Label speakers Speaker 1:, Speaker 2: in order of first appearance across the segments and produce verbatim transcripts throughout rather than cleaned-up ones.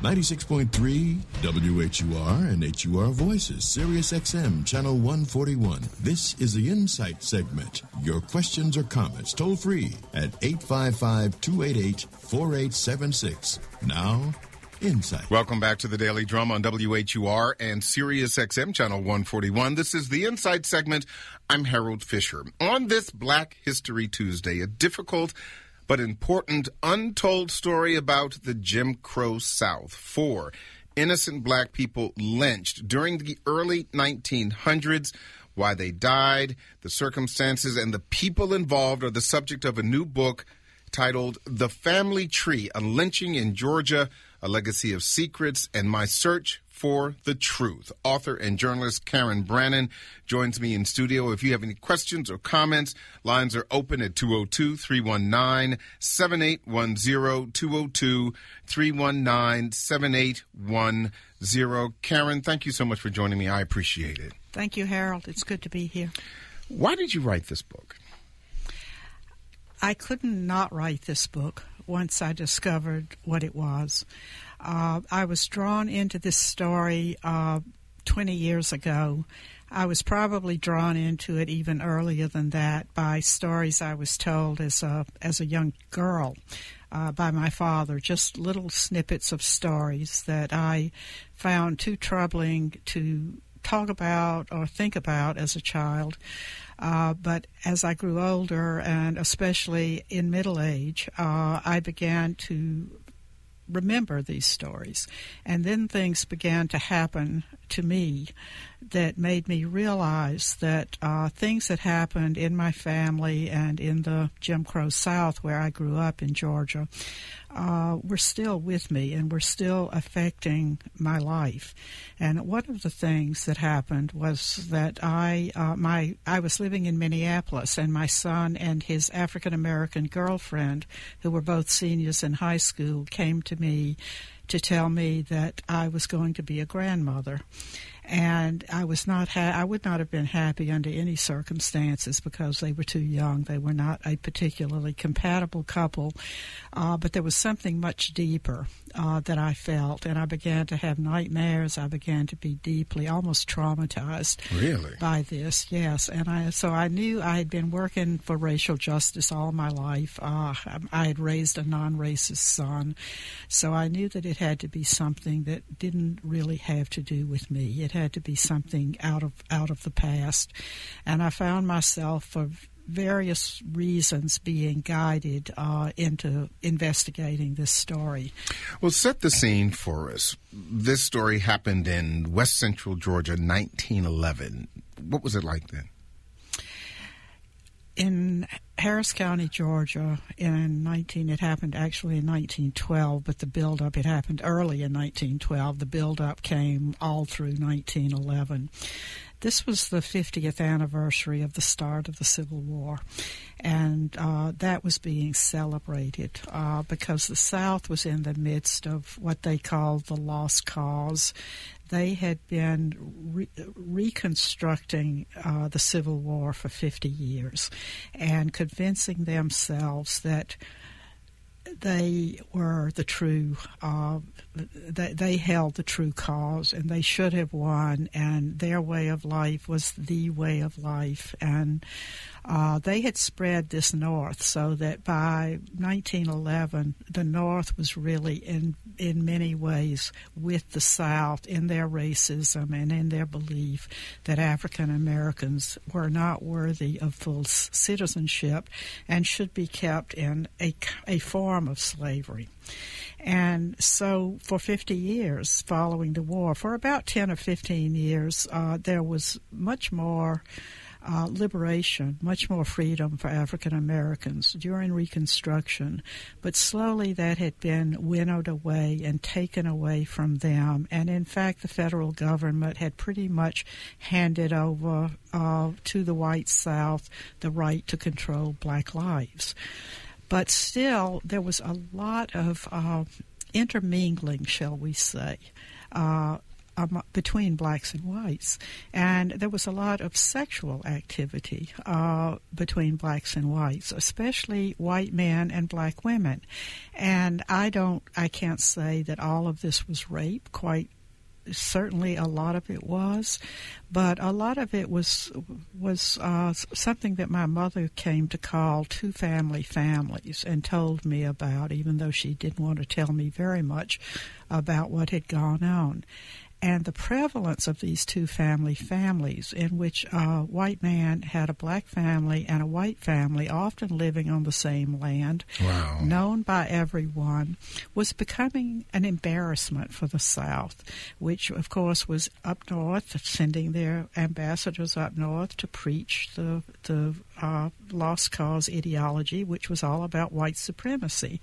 Speaker 1: ninety-six point three W H U R and H U R Voices, Sirius X M, Channel one forty-one. This is the Insight segment. Your questions or comments toll free at eight five five, two eight eight, four eight seven six. Now, Insight.
Speaker 2: Welcome back to the Daily Drum on W H U R and Sirius X M, Channel one forty-one. This is the Insight segment. I'm Harold Fisher. On this Black History Tuesday, a difficult but important untold story about the Jim Crow South. Four innocent black people lynched during the early nineteen hundreds. Why they died, the circumstances, and the people involved are the subject of a new book titled The Family Tree, A Lynching in Georgia, A Legacy of Secrets, and My Search for the Truth. Author and journalist Karen Brannon joins me in studio. If you have any questions or comments, lines are open at two oh two, three one nine, seven eight one zero, two oh two, three one nine, seven eight one zero. Karen, thank you so much for joining me. I appreciate it.
Speaker 3: Thank you, Harold. It's good to be here.
Speaker 2: Why did you write this book?
Speaker 3: I couldn't not write this book once I discovered what it was. Uh, I was drawn into this story uh, twenty years ago. I was probably drawn into it even earlier than that by stories I was told as a, as a young girl uh, by my father, just little snippets of stories that I found too troubling to talk about or think about as a child. Uh, but as I grew older, and especially in middle age, uh, I began to remember these stories. And then things began to happen to me that made me realize that uh, things that happened in my family and in the Jim Crow South, where I grew up in Georgia, uh, were still with me and were still affecting my life. And one of the things that happened was that I, uh, my, I was living in Minneapolis, and my son and his African-American girlfriend, who were both seniors in high school, came to me to tell me that I was going to be a grandmother. And I was not ha- I would not have been happy under any circumstances because they were too young. They were not a particularly compatible couple, uh, but there was something much deeper uh, that I felt, and I began to have nightmares. I began to be deeply, almost traumatized
Speaker 2: really?
Speaker 3: by this. Yes, and I so I knew I had been working for racial justice all my life. Uh, I had raised a non-racist son, so I knew that it had to be something that didn't really have to do with me. It had to be something out of out of the past. And I found myself, for various reasons, being guided uh, into investigating this story.
Speaker 2: Well, set the scene for us. This story happened in West Central Georgia, nineteen eleven. What was it like then?
Speaker 3: In Harris County, Georgia, in nineteen, it happened actually in nineteen twelve, but the buildup, it happened early in nineteen twelve. The buildup came all through nineteen eleven. This was the fiftieth anniversary of the start of the Civil War, and uh, that was being celebrated uh, because the South was in the midst of what they called the Lost Cause. They had been re- reconstructing uh, the Civil War for fifty years and convincing themselves that they were the true, uh, they, they held the true cause, and they should have won, and their way of life was the way of life. And uh, they had spread this north so that by nineteen eleven, the North was really in, in many ways with the South in their racism and in their belief that African Americans were not worthy of full citizenship and should be kept in a, a form of slavery. And so for fifty years following the war, for about ten or fifteen years, uh, there was much more uh, liberation, much more freedom for African Americans during Reconstruction. But slowly that had been winnowed away and taken away from them. And in fact, the federal government had pretty much handed over uh, to the white South the right to control black lives. But still, there was a lot of uh, intermingling, shall we say. Uh, um, between blacks and whites. And there was a lot of sexual activity uh, between blacks and whites, especially white men and black women. And I don't, I can't say that all of this was rape. Quite certainly a lot of it was, but a lot of it was was uh, something that my mother came to call two-family families and told me about, even though she didn't want to tell me very much about what had gone on. And the prevalence of these two-family families, in which a white man had a black family and a white family, often living on the same land,
Speaker 2: wow.
Speaker 3: known by everyone, was becoming an embarrassment for the South, which, of course, was up north, sending their ambassadors up north to preach the, the uh, lost cause ideology, which was all about white supremacy.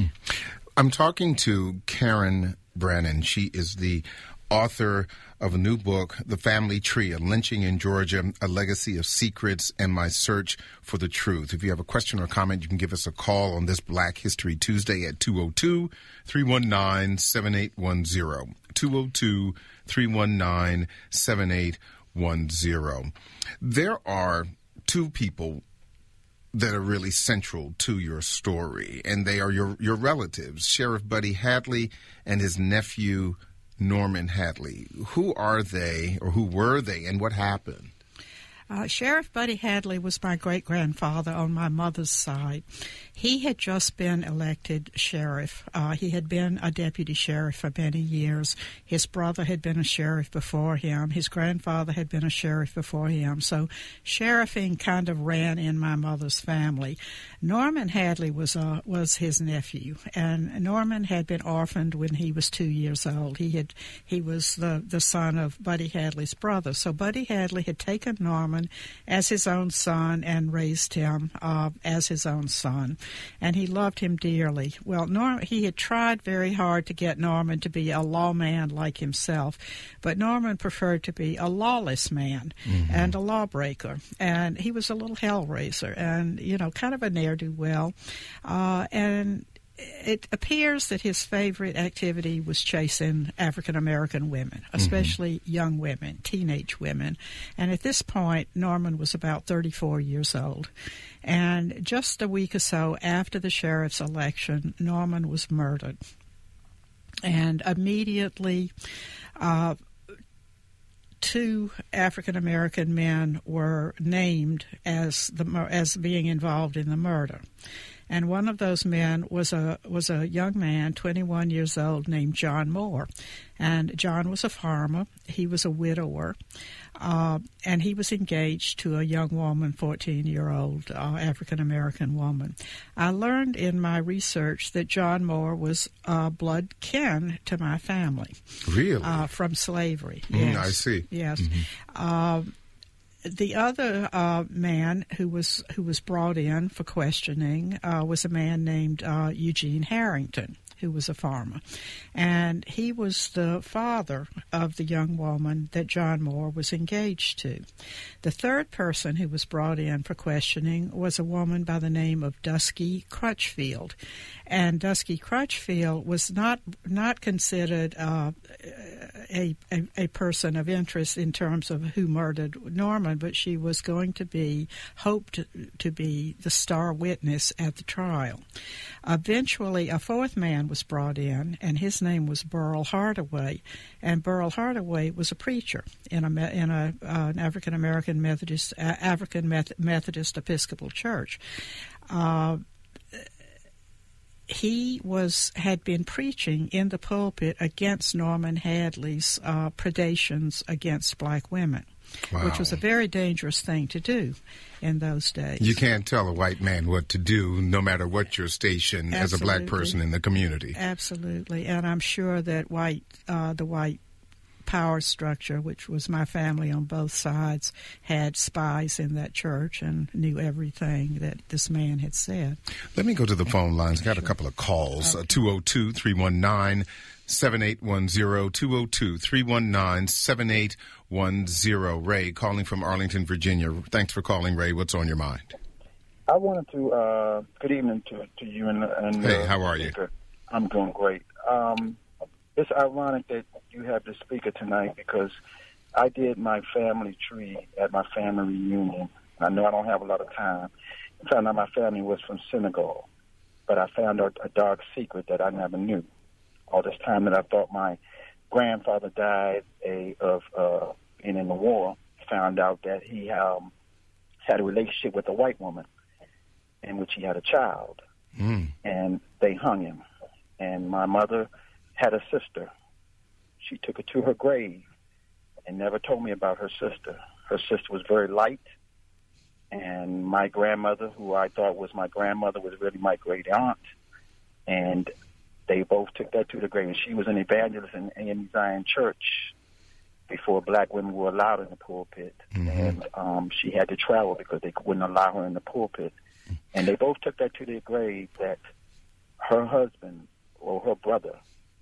Speaker 2: I'm talking to Karen Brannon. She is the author of a new book, The Family Tree, A Lynching in Georgia, A Legacy of Secrets and My Search for the Truth. If you have a question or comment, you can give us a call on this Black History Tuesday at two oh two, three one nine, seven eight one zero. two oh two, three one nine, seven eight one zero. There are two people that are really central to your story, and they are your, your relatives, Sheriff Buddy Hadley and his nephew, Norman Hadley. Who are they, or who were they, and what happened?
Speaker 3: Uh, Sheriff Buddy Hadley was my great-grandfather on my mother's side. He had just been elected sheriff. Uh, he had been a deputy sheriff for many years. His brother had been a sheriff before him. His grandfather had been a sheriff before him. So sheriffing kind of ran in my mother's family. Norman Hadley was uh, was his nephew, and Norman had been orphaned when he was two years old. He had he was the, the son of Buddy Hadley's brother. So Buddy Hadley had taken Norman as his own son and raised him uh, as his own son. And he loved him dearly. Well, Norm, he had tried very hard to get Norman to be a lawman like himself, but Norman preferred to be a lawless man mm-hmm. and a lawbreaker. And he was a little hellraiser and, you know, kind of a ne'er-do-well. Uh, and it appears that his favorite activity was chasing African-American women, especially mm-hmm. young women, teenage women. And at this point, Norman was about thirty-four years old. And just a week or so after the sheriff's election, Norman was murdered. And immediately, uh, two African-American men were named as the as being involved in the murder. And one of those men was a was a young man, twenty-one years old, named John Moore. And John was a farmer. He was a widower. Uh, and he was engaged to a young woman, fourteen-year-old uh, African-American woman. I learned in my research that John Moore was uh, blood kin to my family.
Speaker 2: Really?
Speaker 3: Uh, from slavery.
Speaker 2: Mm,
Speaker 3: yes.
Speaker 2: I see.
Speaker 3: Yes.
Speaker 2: Mm-hmm.
Speaker 3: Uh, The other uh, man who was who was brought in for questioning uh, was a man named uh, Eugene Harrington, who was a farmer. And he was the father of the young woman that John Moore was engaged to. The third person who was brought in for questioning was a woman by the name of Dusky Crutchfield. And Dusky Crutchfield was not not considered uh, a, a, a person of interest in terms of who murdered Norman, but she was going to be, hoped to, to be the star witness at the trial. Eventually, a fourth man was brought in, and his name was Burl Hardaway. And Burl Hardaway was a preacher in a in a uh, an African American Methodist uh, African Meth- Methodist Episcopal Church. Uh, he was had been preaching in the pulpit against Norman Hadley's uh, predations against black women. Wow. Which was a very dangerous thing to do in those days.
Speaker 2: You can't tell a white man what to do, no matter what your station Absolutely. As a black person in the community.
Speaker 3: Absolutely. And I'm sure that white, uh, the white power structure, which was my family on both sides, had spies in that church and knew everything that this man had said.
Speaker 2: Let me go to the phone lines. Got a couple of calls. Okay. Uh, two oh two, three one nine, seven eight one zero, two oh two, three one nine, seven eight one zero. Ray, calling from Arlington, Virginia. Thanks for calling, Ray. What's on your mind?
Speaker 4: I wanted to, uh, good evening to, to you. and, and
Speaker 2: Hey,
Speaker 4: uh,
Speaker 2: how are you?
Speaker 4: I'm doing great. Um, it's ironic that you have the speaker tonight because I did my family tree at my family reunion. I know I don't have a lot of time. I found out my family was from Senegal, but I found out a dark secret that I never knew. All this time that I thought my grandfather died a, of uh, being in the war, found out that he um, had a relationship with a white woman in which he had a child, mm. and they hung him. And my mother had a sister. She took her to her grave and never told me about her sister. Her sister was very light, and my grandmother, who I thought was my grandmother, was really my great-aunt, and they both took that to the grave. And she was an evangelist in A M E Zion Church before black women were allowed in the pulpit, mm-hmm. and um, she had to travel because they wouldn't allow her in the pulpit. And they both took that to their grave, that her husband or her brother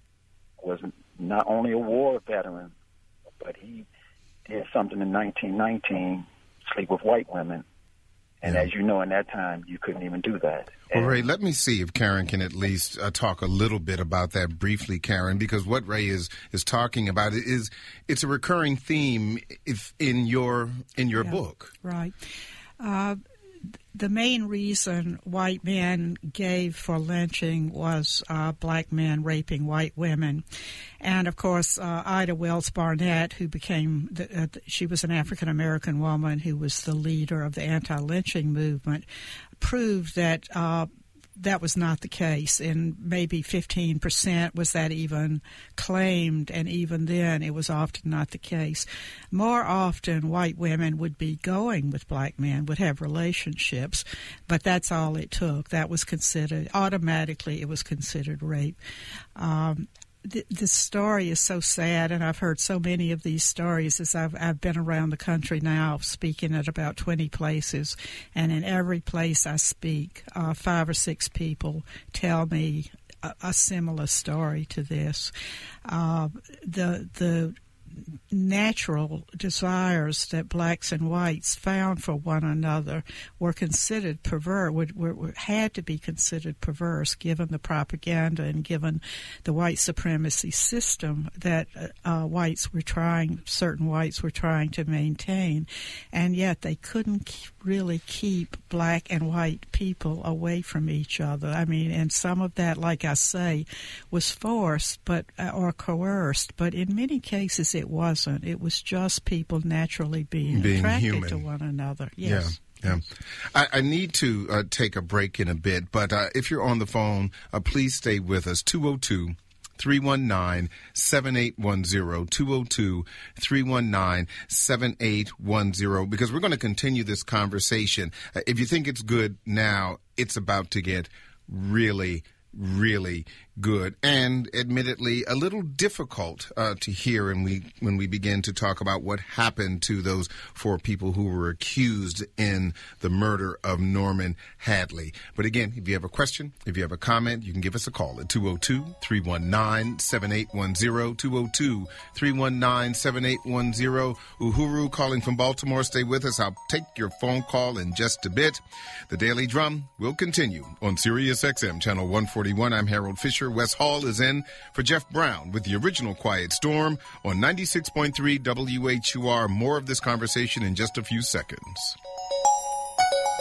Speaker 4: was not only a war veteran, but he did something in nineteen nineteen, sleep with white women. And yeah. as you know, in that time, you couldn't even do that.
Speaker 2: Well, Ray, let me see if Karen can at least uh, talk a little bit about that briefly, Karen, because what Ray is is talking about is it's a recurring theme if in your in your
Speaker 3: yeah,
Speaker 2: book.
Speaker 3: Right. Uh, the main reason white men gave for lynching was uh, black men raping white women. And, of course, uh, Ida Wells Barnett, who became, the, uh, she was an African-American woman who was the leader of the anti-lynching movement, proved that uh, that was not the case. And maybe fifteen percent was that even claimed, and even then it was often not the case. More often, white women would be going with black men, would have relationships, but that's all it took. That was considered, automatically it was considered rape. Um, th- this story is so sad, and I've heard so many of these stories as I've, I've been around the country now, speaking at about twenty places, and in every place I speak, uh, five or six people tell me a, a similar story to this. Uh, the the natural desires that blacks and whites found for one another were considered perverse, were, were, had to be considered perverse given the propaganda and given the white supremacy system that uh, whites were trying, certain whites were trying to maintain. And yet they couldn't really keep black and white people away from each other. I mean, and some of that, like I say, was forced but uh, or coerced, but in many cases it wasn't. It was just people naturally being,
Speaker 2: being
Speaker 3: attracted
Speaker 2: human.
Speaker 3: to one another. Yes.
Speaker 2: Yeah. Yeah. I, I need to uh, take a break in a bit, but uh, if you're on the phone, uh, please stay with us. two oh two, three one nine, seven eight one zero, two oh two, three one nine, seven eight one zero, because we're going to continue this conversation. Uh, if you think it's good now, it's about to get really, really good, and admittedly a little difficult uh, to hear when we when we begin to talk about what happened to those four people who were accused in the murder of Norman Hadley. But again, if you have a question, if you have a comment, you can give us a call at two oh two, three one nine, seven eight one zero, two oh two, three one nine, seven eight one zero. Uhuru calling from Baltimore. Stay with us. I'll take your phone call in just a bit. The Daily Drum will continue on Sirius X M Channel one forty-one. I'm Harold Fisher. Wes Hall is in for Jeff Brown with the original Quiet Storm on ninety-six point three W H U R. More of this conversation in just a few seconds.